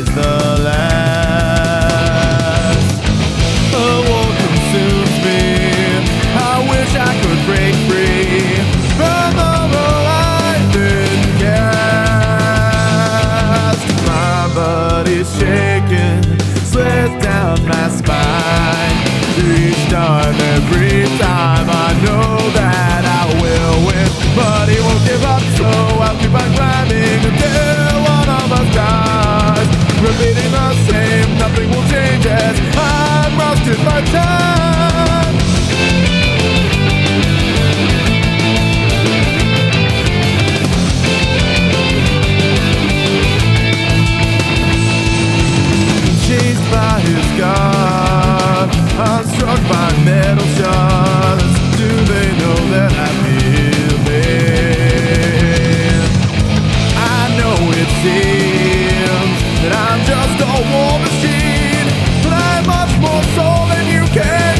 the last. The war consumes me. I wish I could break free from the role I've been cast. My body's shaking, slits down my spine. Each time, every time, I know that I will win, but he won't give up, so I'll keep on climbing until one of us dies. Repeating the same, nothing will change as I'm rusted by time. Chased by his God, I'm struck by metal shards. Do they know that I feel pain? I know it seems that I'm just a war machine, but I'm much more soul than you can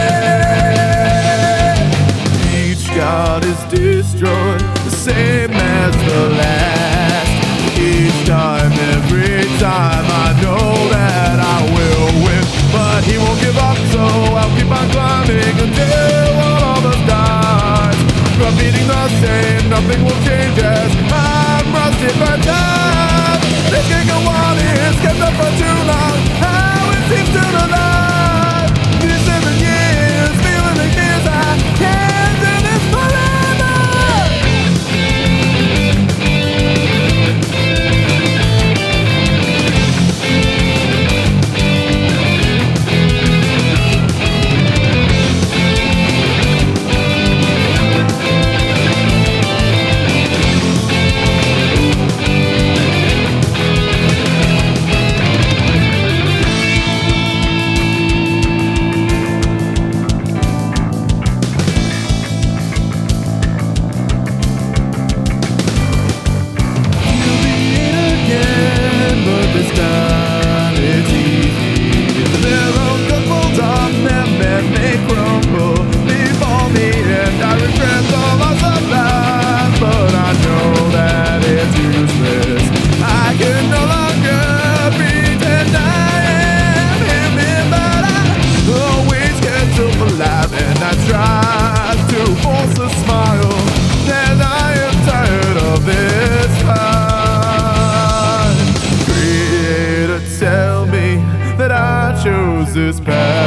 claim. Each god is destroyed, the same as the last. Each time, every time, I know that I will win, but he won't give up, so I'll keep on climbing until one of us dies. Repeating the same, nothing will change as I'm rusted by time. This can't go on, it's kept up for too long. How it seems to the light. These 7 years, feeling the years I can't do this forever. Tell me that I chose this path.